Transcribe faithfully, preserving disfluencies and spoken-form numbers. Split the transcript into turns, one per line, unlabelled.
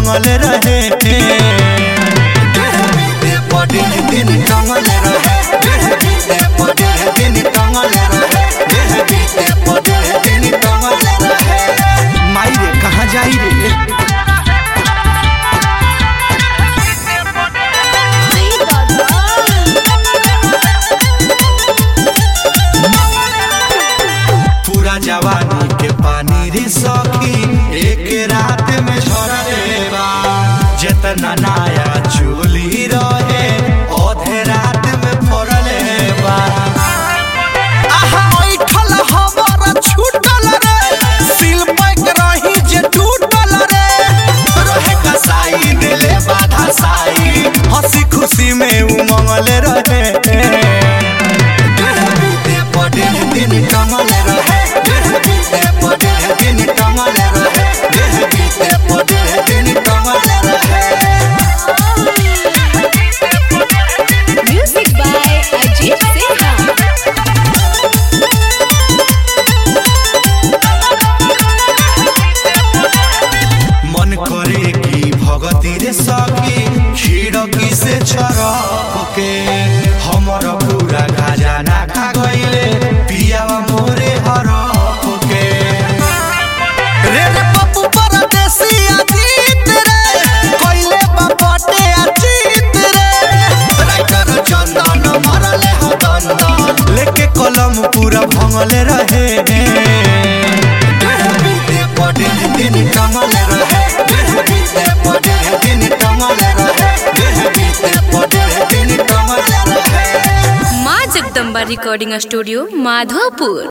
भंगल रहे दिन टंगल रहे दिन टंगल रहे दिन टंगल रहे। माई रे कहाँ जाई रे पूरा जवानी के पानी रे सखी एक रात में झरा देवा जितना नया चोली रहे ओधे रात में फोड़ले बा। आहा ओइठल हमर छूटल रे सिल पैक रही जे टूटल रे रहे कसाई दिले बाधा साई हंसी खुशी में उमंगल रहे दिन टंगल रहे दिन टंगल रहे दिन टंगल रहे।
Music by Ajit Sinha.
मन करे की भगती रे सखी खिड़की से छरक के हमर पूरा खजाना खा गइले पियावा मोरे हरक के रे रे पप्पू परदेसी अजीत रे कोइले बापटे अजीत रे राइटर चंदन मारले हदन लेके कलम पूरा भंगल रहे दिन टंगल रहे दिन टंगल रहे दिन टंगल रहे।
माँ जगदम्बा रिकॉर्डिंग स्टूडियो माधोपुर।